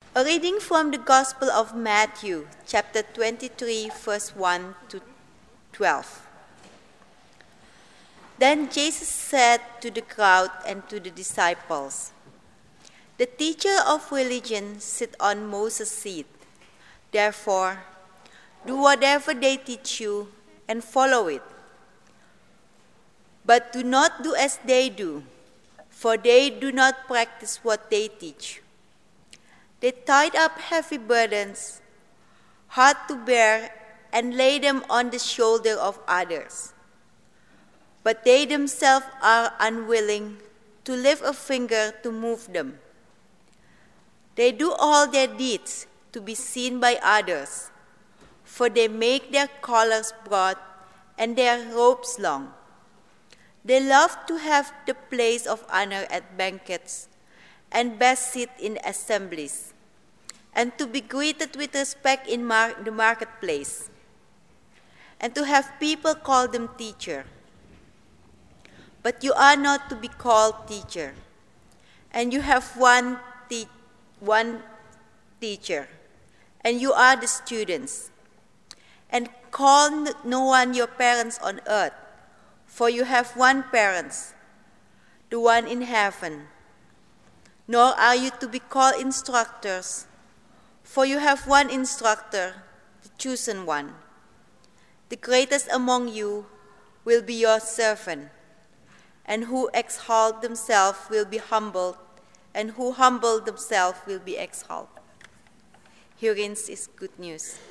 A reading from the Gospel of Matthew, chapter 23, verse 1 to 12. Then Jesus said to the crowd and to the disciples, "The teacher of religion sits on Moses' seat. Therefore, do whatever they teach you and follow it. But do not do as they do, for they do not practice what they teach. They tie up heavy burdens, hard to bear, and lay them on the shoulder of others. But they themselves are unwilling to lift a finger to move them. They do all their deeds to be seen by others, for they make their collars broad and their robes long. They love to have the place of honor at banquets and best seat in assemblies, and to be greeted with respect in the marketplace, and to have people call them teacher. But you are not to be called teacher, and you have one teacher, and you are the students. And call no one your parents on earth, for you have one parent, the one in heaven. Nor are you to be called instructors, for you have one instructor, the chosen one. The greatest among you will be your servant, and who exalt themselves will be humbled, and who humble themselves will be exalted." Herein is good news.